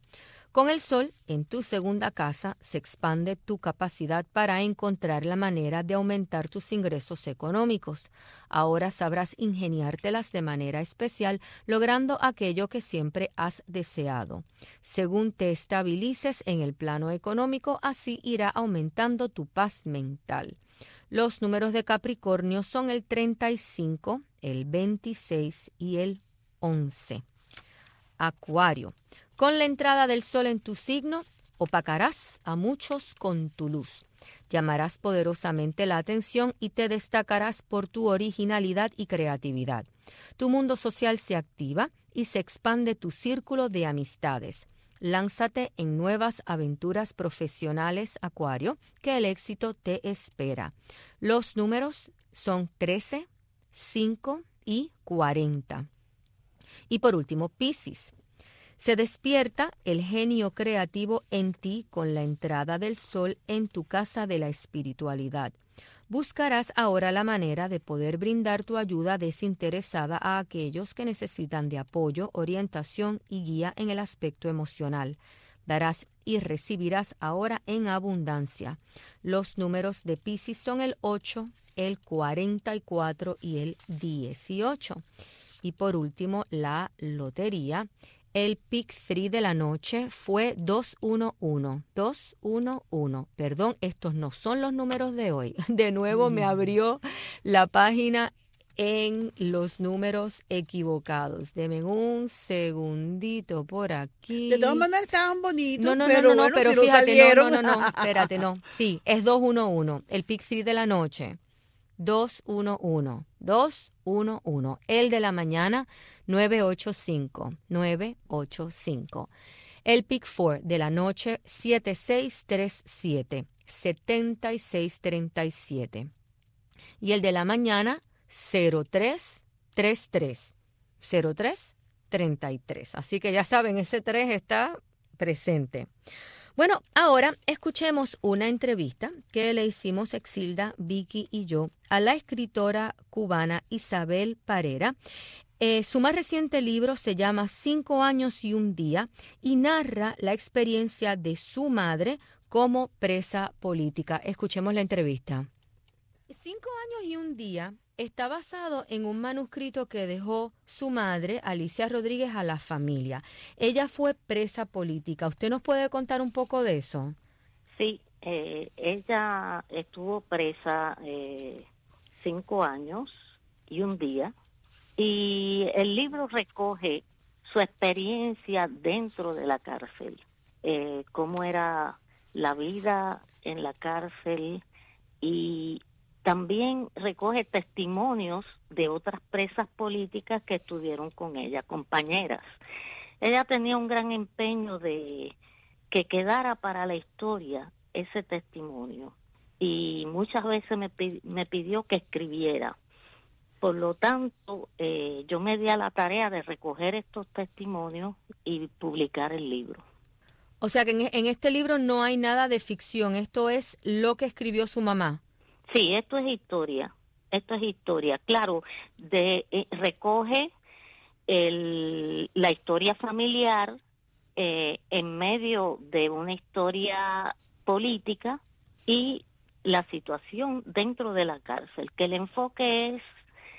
Con el Sol en tu segunda casa se expande tu capacidad para encontrar la manera de aumentar tus ingresos económicos. Ahora sabrás ingeniártelas de manera especial, logrando aquello que siempre has deseado. Según te estabilices en el plano económico, así irá aumentando tu paz mental. Los números de Capricornio son el 35, el 26 y el 11. Acuario. Con la entrada del Sol en tu signo, opacarás a muchos con tu luz. Llamarás poderosamente la atención y te destacarás por tu originalidad y creatividad. Tu mundo social se activa y se expande tu círculo de amistades. Lánzate en nuevas aventuras profesionales, Acuario, que el éxito te espera. Los números son 13, 5 y 40. Y por último, Piscis. Se despierta el genio creativo en ti con la entrada del Sol en tu casa de la espiritualidad. Buscarás ahora la manera de poder brindar tu ayuda desinteresada a aquellos que necesitan de apoyo, orientación y guía en el aspecto emocional. Darás y recibirás ahora en abundancia. Los números de Piscis son el 8, el 44 y el 18. Y por último, la lotería. El pick 3 de la noche fue 211. 211. Perdón, estos no son los números de hoy. De nuevo me abrió la página en los números equivocados. Deme un segundito por aquí. De todas maneras estaban bonitos. No, bueno, pero si fíjate, no, espérate, no. Sí, es 211. El pick 3 de la noche. 211. 211. El de la mañana, 985. El pick 4 de la noche, 7637. 7637. Y el de la mañana, 0333. 0333. Así que ya saben, ese 3 está presente. Bueno, ahora escuchemos una entrevista que le hicimos Exilda, Vicky y yo a la escritora cubana Isabel Parera. Su más reciente libro se llama 5 años y un día y narra la experiencia de su madre como presa política. Escuchemos la entrevista. 5 años y un día está basado en un manuscrito que dejó su madre, Alicia Rodríguez, a la familia. Ella fue presa política. ¿Usted nos puede contar un poco de eso? Sí, ella estuvo presa 5 años y un día. Y el libro recoge su experiencia dentro de la cárcel, cómo era la vida en la cárcel, y también recoge testimonios de otras presas políticas que estuvieron con ella, compañeras. Ella tenía un gran empeño de que quedara para la historia ese testimonio, y muchas veces me pidió que escribiera. Por lo tanto, yo me di a la tarea de recoger estos testimonios y publicar el libro. O sea que en este libro no hay nada de ficción, esto es lo que escribió su mamá. Sí, esto es historia. Claro, recoge la historia familiar en medio de una historia política y la situación dentro de la cárcel, que el enfoque es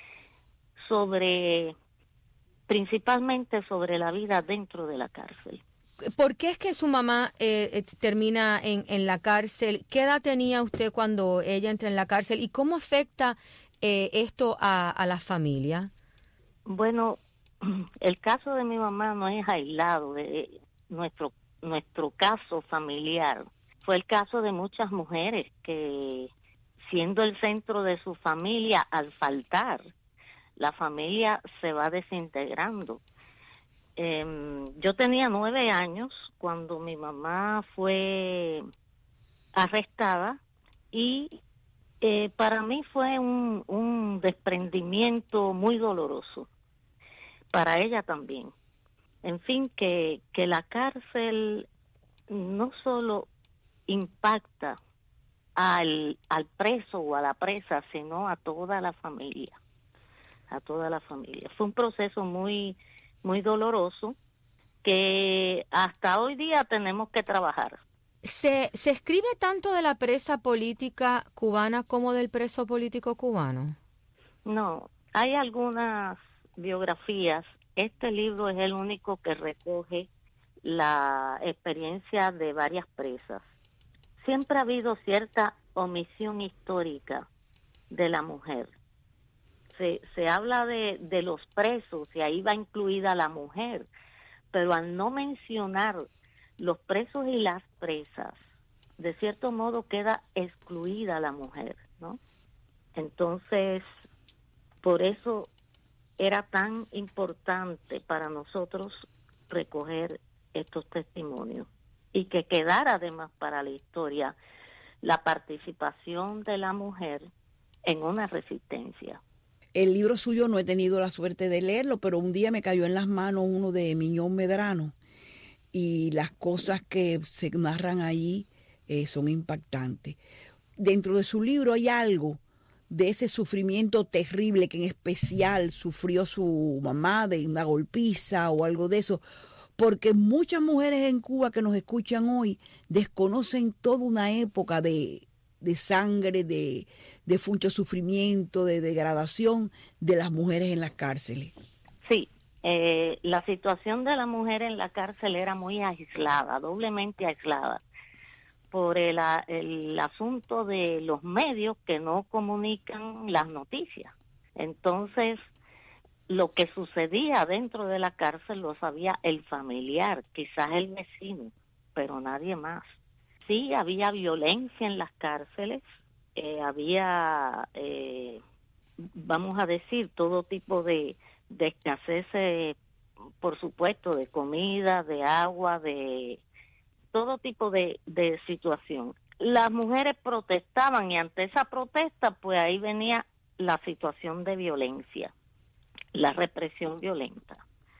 principalmente sobre la vida dentro de la cárcel. ¿Por qué es que su mamá termina en la cárcel? ¿Qué edad tenía usted cuando ella entra en la cárcel? ¿Y cómo afecta esto a la familia? Bueno, el caso de mi mamá no es aislado de nuestro caso familiar. Fue el caso de muchas mujeres que, siendo el centro de su familia, al faltar, la familia se va desintegrando. Yo tenía 9 años cuando mi mamá fue arrestada y para mí fue un desprendimiento muy doloroso, para ella también. En fin, que la cárcel no solo impacta al preso o a la presa, sino a toda la familia. Fue un proceso muy muy doloroso, que hasta hoy día tenemos que trabajar. ¿Se escribe tanto de la presa política cubana como del preso político cubano? No, hay algunas biografías. Este libro es el único que recoge la experiencia de varias presas. Siempre ha habido cierta omisión histórica de la mujer. Se habla de los presos y ahí va incluida la mujer, pero al no mencionar los presos y las presas, de cierto modo queda excluida la mujer, ¿no? Entonces, por eso era tan importante para nosotros recoger estos testimonios y que quedara además para la historia la participación de la mujer en una resistencia. El libro suyo no he tenido la suerte de leerlo, pero un día me cayó en las manos uno de Miñón Medrano y las cosas que se narran ahí son impactantes. Dentro de su libro hay algo de ese sufrimiento terrible que en especial sufrió su mamá, de una golpiza o algo de eso, porque muchas mujeres en Cuba que nos escuchan hoy desconocen toda una época de sangre, de mucho sufrimiento, de degradación de las mujeres en las cárceles. Sí, la situación de la mujer en la cárcel era muy aislada, doblemente aislada, por el asunto de los medios que no comunican las noticias. Entonces, lo que sucedía dentro de la cárcel lo sabía el familiar, quizás el vecino, pero nadie más. Sí, había violencia en las cárceles, había, vamos a decir, todo tipo de escasez, por supuesto, de comida, de agua, de todo tipo de situación. Las mujeres protestaban y ante esa protesta, pues ahí venía la situación de violencia, la represión violenta.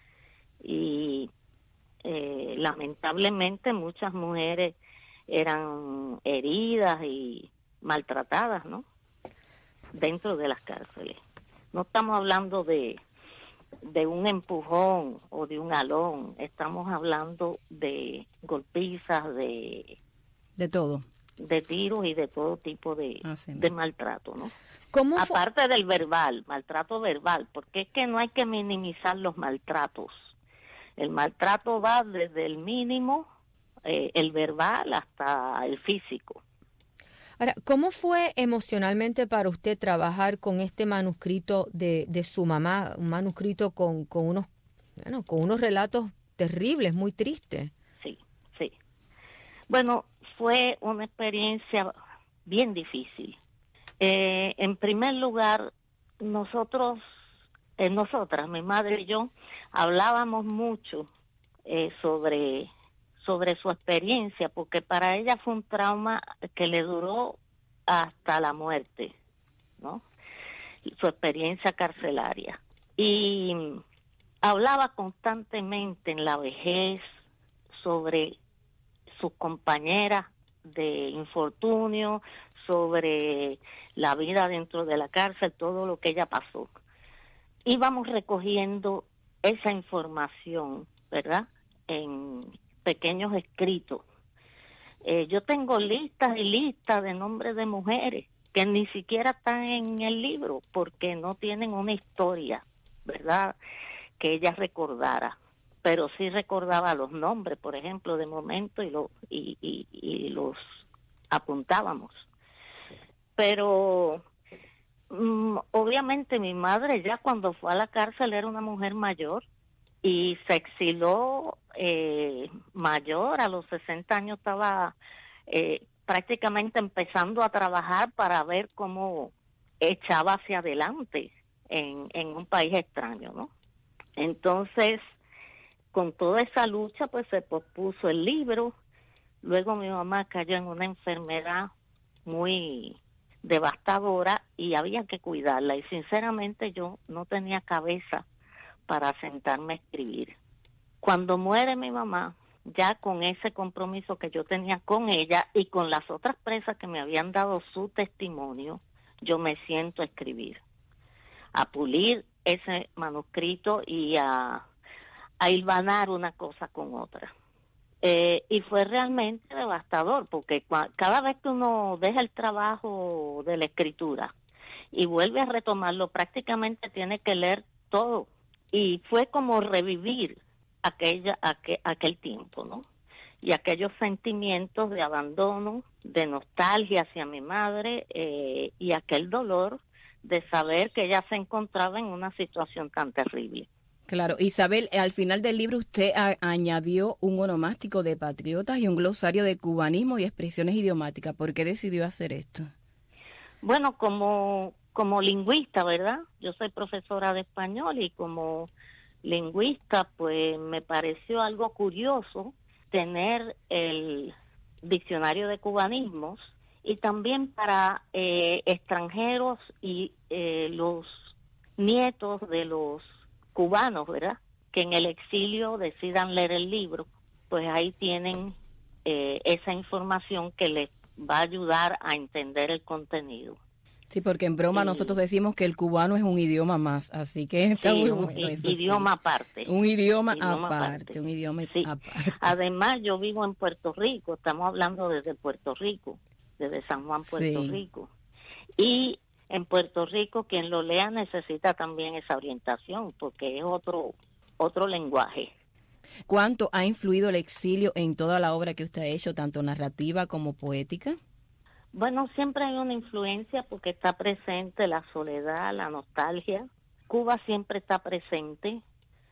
Y lamentablemente muchas mujeres eran heridas y maltratadas, ¿no? Dentro de las cárceles. No estamos hablando de un empujón o de un alón, estamos hablando de golpizas, de todo, de tiros y de todo tipo de maltrato, ¿no? Aparte del verbal, maltrato verbal, porque es que no hay que minimizar los maltratos. El maltrato va desde el mínimo, el verbal, hasta el físico. Ahora, ¿cómo fue emocionalmente para usted trabajar con este manuscrito de su mamá? Un manuscrito con unos relatos terribles, muy tristes. Sí. Bueno, fue una experiencia bien difícil. En primer lugar, nosotras, mi madre y yo, hablábamos mucho sobre su experiencia, porque para ella fue un trauma que le duró hasta la muerte, ¿no? Su experiencia carcelaria. Y hablaba constantemente en la vejez sobre sus compañeras de infortunio, sobre la vida dentro de la cárcel, todo lo que ella pasó. Íbamos recogiendo esa información, ¿verdad?, en pequeños escritos. Yo tengo listas y listas de nombres de mujeres que ni siquiera están en el libro porque no tienen una historia, ¿verdad?, que ella recordara. Pero sí recordaba los nombres, por ejemplo, de momento y los apuntábamos. Pero obviamente mi madre ya cuando fue a la cárcel era una mujer mayor y se exiló mayor, a los 60 años estaba prácticamente empezando a trabajar para ver cómo echaba hacia adelante en un país extraño, ¿no? Entonces, con toda esa lucha, pues se pospuso el libro. Luego mi mamá cayó en una enfermedad muy devastadora y había que cuidarla. Y sinceramente yo no tenía cabeza para sentarme a escribir. Cuando muere mi mamá, ya con ese compromiso que yo tenía con ella y con las otras presas que me habían dado su testimonio, yo me siento a escribir, a pulir ese manuscrito y a hilvanar una cosa con otra. Y fue realmente devastador, porque cada vez que uno deja el trabajo de la escritura y vuelve a retomarlo, prácticamente tiene que leer todo. Y fue como revivir aquel tiempo, ¿no? Y aquellos sentimientos de abandono, de nostalgia hacia mi madre, y aquel dolor de saber que ella se encontraba en una situación tan terrible. Claro, Isabel, al final del libro usted añadió un onomástico de patriotas y un glosario de cubanismo y expresiones idiomáticas. ¿Por qué decidió hacer esto? Bueno, como lingüista, ¿verdad? Yo soy profesora de español y como lingüista, pues me pareció algo curioso tener el diccionario de cubanismos y también para extranjeros y los nietos de los cubanos, ¿verdad? Que en el exilio decidan leer el libro, pues ahí tienen esa información que les va a ayudar a entender el contenido. Sí, porque en broma nosotros decimos que el cubano es un idioma más, así que está muy bueno eso, idioma aparte. Un idioma aparte, un idioma aparte. Además, yo vivo en Puerto Rico, estamos hablando desde Puerto Rico, desde San Juan, Puerto Rico. Y en Puerto Rico, quien lo lea necesita también esa orientación, porque es otro lenguaje. ¿Cuánto ha influido el exilio en toda la obra que usted ha hecho, tanto narrativa como poética? Bueno, siempre hay una influencia porque está presente la soledad, la nostalgia. Cuba siempre está presente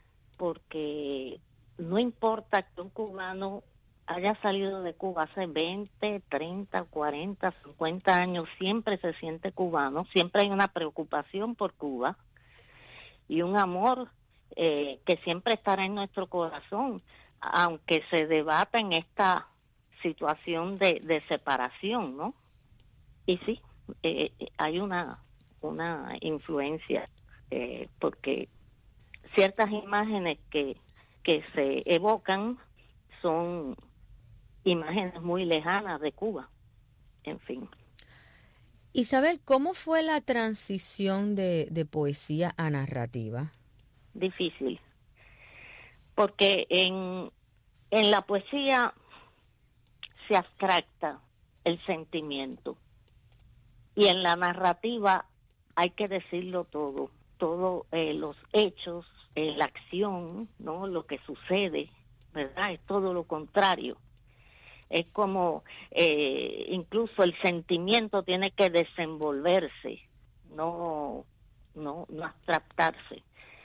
porque no importa que un cubano haya salido de Cuba hace 20, 30, 40, 50 años, siempre se siente cubano, siempre hay una preocupación por Cuba y un amor que siempre estará en nuestro corazón, aunque se debata en esta situación de separación, ¿no? Y sí, hay una influencia, porque ciertas imágenes que se evocan son imágenes muy lejanas de Cuba, en fin. Isabel, ¿cómo fue la transición de poesía a narrativa? Difícil, porque en la poesía se abstracta el sentimiento y en la narrativa hay que decirlo todo, los hechos, la acción, ¿no? Lo que sucede, ¿verdad? Es todo lo contrario. Es como incluso el sentimiento tiene que desenvolverse, no abstractarse.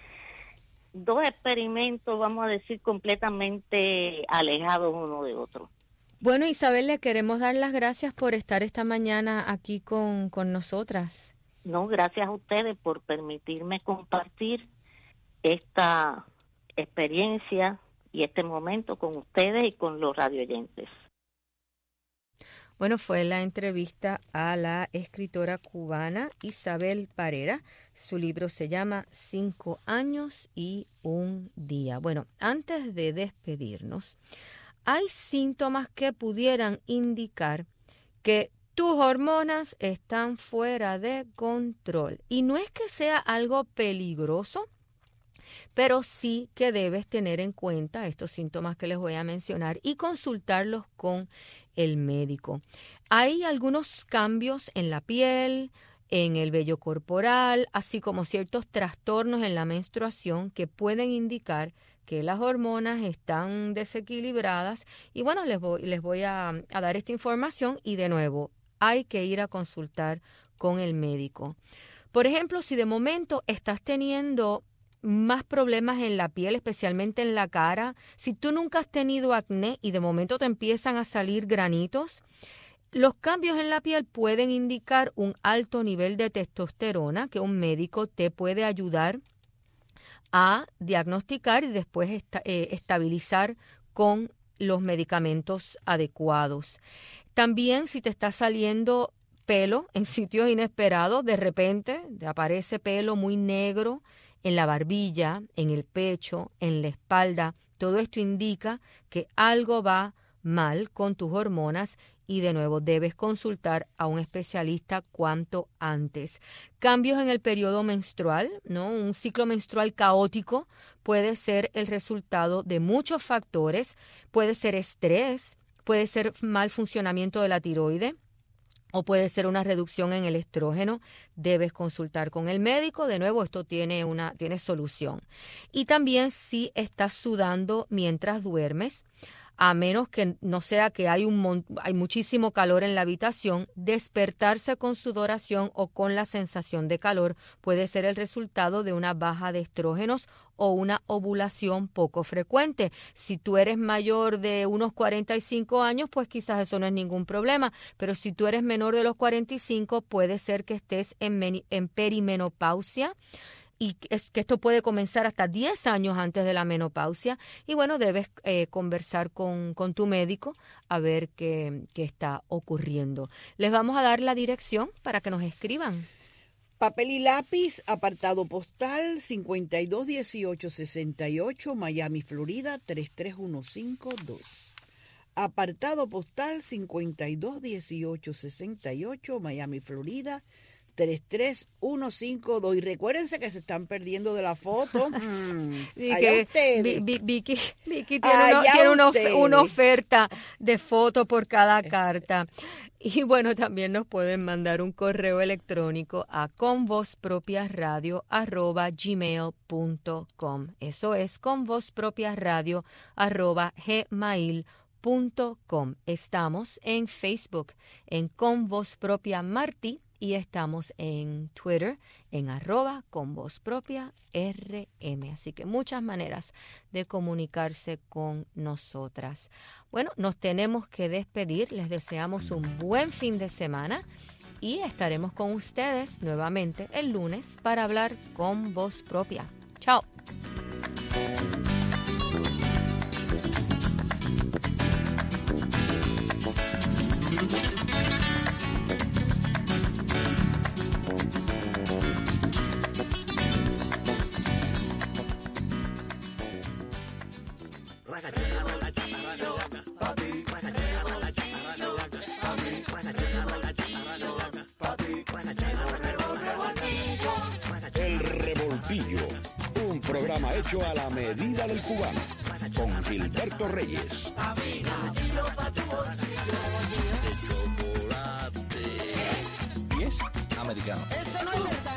Dos experimentos, vamos a decir, completamente alejados uno de otro. Bueno, Isabel, le queremos dar las gracias por estar esta mañana aquí con nosotras. No, gracias a ustedes por permitirme compartir esta experiencia y este momento con ustedes y con los radioyentes. Bueno, fue la entrevista a la escritora cubana Isabel Parera. Su libro se llama 5 años y un día. Bueno, antes de despedirnos, hay síntomas que pudieran indicar que tus hormonas están fuera de control. Y no es que sea algo peligroso, pero sí que debes tener en cuenta estos síntomas que les voy a mencionar y consultarlos con el médico. Hay algunos cambios en la piel, en el vello corporal, así como ciertos trastornos en la menstruación que pueden indicar que las hormonas están desequilibradas. Y bueno, les voy a dar esta información y de nuevo, hay que ir a consultar con el médico. Por ejemplo, si de momento estás teniendo más problemas en la piel, especialmente en la cara, si tú nunca has tenido acné y de momento te empiezan a salir granitos, los cambios en la piel pueden indicar un alto nivel de testosterona que un médico te puede ayudar a diagnosticar y después estabilizar con los medicamentos adecuados. También si te está saliendo pelo en sitios inesperados, de repente te aparece pelo muy negro en la barbilla, en el pecho, en la espalda, todo esto indica que algo va mal con tus hormonas y de nuevo debes consultar a un especialista cuanto antes. Cambios en el periodo menstrual, ¿no? Un ciclo menstrual caótico puede ser el resultado de muchos factores, puede ser estrés, puede ser mal funcionamiento de la tiroide, o puede ser una reducción en el estrógeno. Debes consultar con el médico. De nuevo, esto tiene solución. Y también si estás sudando mientras duermes, a menos que no sea que hay muchísimo calor en la habitación, despertarse con sudoración o con la sensación de calor puede ser el resultado de una baja de estrógenos o una ovulación poco frecuente. Si tú eres mayor de unos 45 años, pues quizás eso no es ningún problema, pero si tú eres menor de los 45, puede ser que estés en perimenopausia, y que esto puede comenzar hasta 10 años antes de la menopausia. Y bueno, debes conversar con tu médico a ver qué está ocurriendo. Les vamos a dar la dirección para que nos escriban. Papel y lápiz, apartado postal 521868, Miami, Florida 33152. Apartado postal 521868, Miami, Florida 33152. Y recuérdense que se están perdiendo de la foto. Vicky tiene una oferta de foto por cada carta. Y bueno, también nos pueden mandar un correo electrónico a convozpropiaradio@gmail.com. Eso es convozpropiaradio@gmail.com. Estamos en Facebook en Con Voz Propia Martí y estamos en Twitter en @convozpropiaRM. Así que muchas maneras de comunicarse con nosotras. Bueno, nos tenemos que despedir. Les deseamos un buen fin de semana y estaremos con ustedes nuevamente el lunes para hablar con voz propia. Chao. El Revoltillo, un programa hecho a la medida del cubano, con Gilberto Reyes. Y es americano. Eso no es verdad.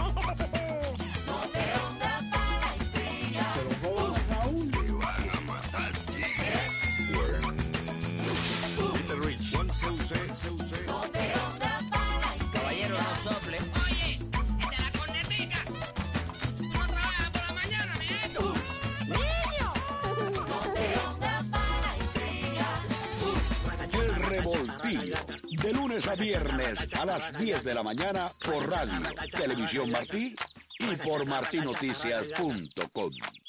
Caballero, no sople. Oye, esta es la cornetica. Tú no trabajas por la mañana, mi esto. ¡Niño! No te onda para la intriga. El Revoltillo, de lunes a viernes a las 10 de la mañana por Radio, Televisión Martí y por martinoticias.com.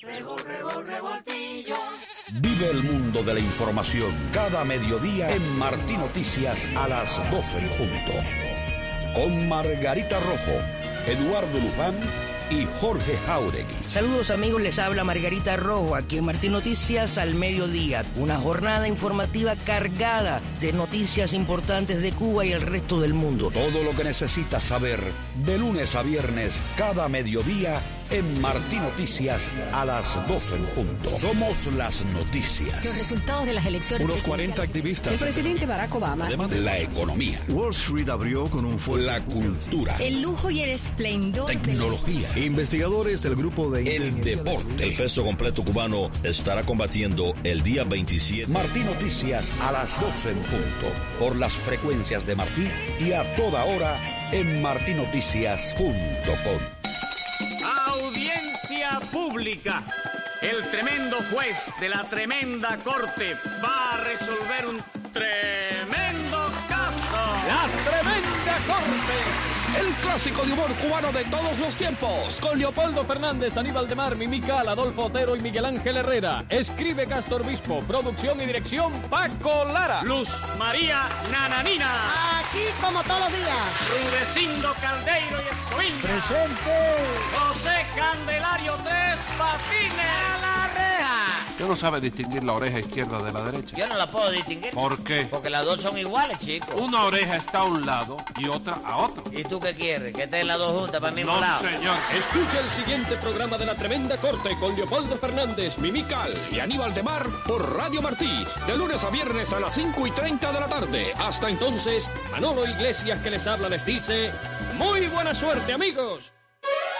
Revoltillo. Vive el mundo de la información cada mediodía en Martí Noticias a las 12 en punto. Con Margarita Rojo, Eduardo Luján y Jorge Jauregui. Saludos amigos, les habla Margarita Rojo aquí en Martí Noticias al mediodía. Una jornada informativa cargada de noticias importantes de Cuba y el resto del mundo. Todo lo que necesitas saber de lunes a viernes cada mediodía en Martí Noticias a las 12 en punto. Somos las noticias. Los resultados de las elecciones. Unos 40 activistas. El presidente Barack Obama. Además de la economía. Wall Street abrió con un fuerte. La cultura. El lujo y el esplendor. Tecnología. Investigadores del grupo de... El deporte. El peso completo cubano estará combatiendo el día 27. Martí Noticias a las 12 en punto. Por las frecuencias de Martí y a toda hora en martinoticias.com. Audiencia pública. El tremendo juez de la tremenda corte va a resolver un tremendo caso. La tremenda corte. El clásico de humor cubano de todos los tiempos. Con Leopoldo Fernández, Aníbal de Mar, Mimical, Adolfo Otero y Miguel Ángel Herrera. Escribe Castor Bispo. Producción y dirección Paco Lara. Luz María Nananina. Aquí como todos los días. Rudecindo Caldeiro y Escoviña. Presente. José Candelario Tres Patines. A la reja. Yo no sabe distinguir la oreja izquierda de la derecha. Yo no la puedo distinguir. ¿Por qué? Porque las dos son iguales, chico. Una oreja está a un lado y otra a otro. ¿Y tú qué quieres? ¿Que estén las dos juntas para el mismo No, lado? señor. Escucha el siguiente programa de La Tremenda Corte con Leopoldo Fernández, Mimical y Aníbal de Mar por Radio Martí, de lunes a viernes a las 5:30 de la tarde. Hasta entonces, Manolo Iglesias que les habla les dice, ¡muy buena suerte, amigos!